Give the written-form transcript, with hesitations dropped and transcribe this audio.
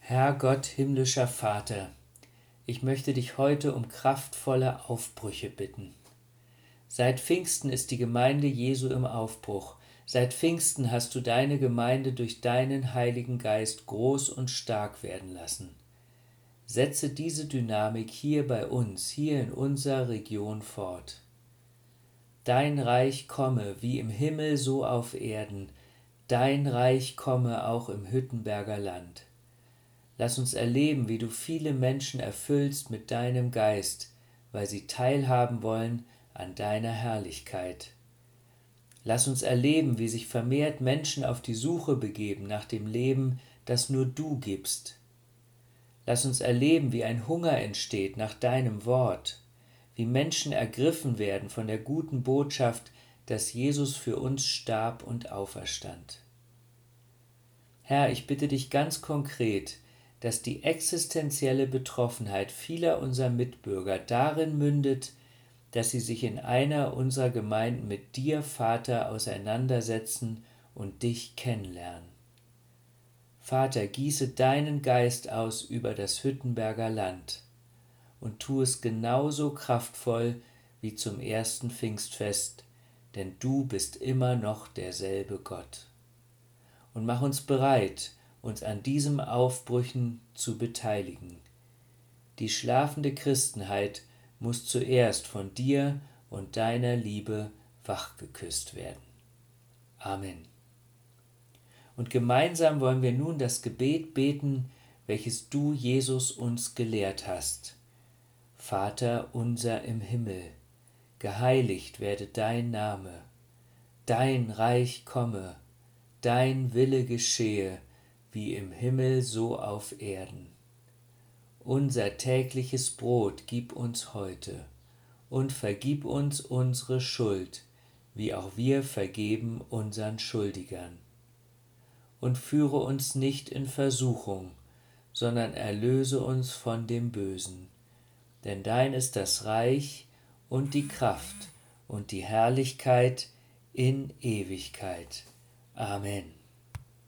Herr Gott, himmlischer Vater, ich möchte dich heute um kraftvolle Aufbrüche bitten. Seit Pfingsten ist die Gemeinde Jesu im Aufbruch. Seit Pfingsten hast du deine Gemeinde durch deinen Heiligen Geist groß und stark werden lassen. Setze diese Dynamik hier bei uns, hier in unserer Region fort. Dein Reich komme, wie im Himmel so auf Erden. Dein Reich komme auch im Hüttenberger Land. Lass uns erleben, wie du viele Menschen erfüllst mit deinem Geist, weil sie teilhaben wollen an deiner Herrlichkeit. Lass uns erleben, wie sich vermehrt Menschen auf die Suche begeben nach dem Leben, das nur du gibst. Lass uns erleben, wie ein Hunger entsteht nach deinem Wort, wie Menschen ergriffen werden von der guten Botschaft, dass Jesus für uns starb und auferstand. Herr, ich bitte dich ganz konkret, dass die existenzielle Betroffenheit vieler unserer Mitbürger darin mündet, dass sie sich in einer unserer Gemeinden mit dir, Vater, auseinandersetzen und dich kennenlernen. Vater, gieße deinen Geist aus über das Hüttenberger Land und tu es genauso kraftvoll wie zum ersten Pfingstfest, denn du bist immer noch derselbe Gott. Und mach uns bereit, uns an diesem Aufbrüchen zu beteiligen. Die schlafende Christenheit muss zuerst von dir und deiner Liebe wachgeküsst werden. Amen. Und gemeinsam wollen wir nun das Gebet beten, welches du, Jesus, uns gelehrt hast. Vater unser im Himmel, geheiligt werde dein Name, dein Reich komme, dein Wille geschehe, wie im Himmel so auf Erden. Unser tägliches Brot gib uns heute und vergib uns unsere Schuld, wie auch wir vergeben unseren Schuldigern. Und führe uns nicht in Versuchung, sondern erlöse uns von dem Bösen. Denn dein ist das Reich und die Kraft und die Herrlichkeit in Ewigkeit. Amen.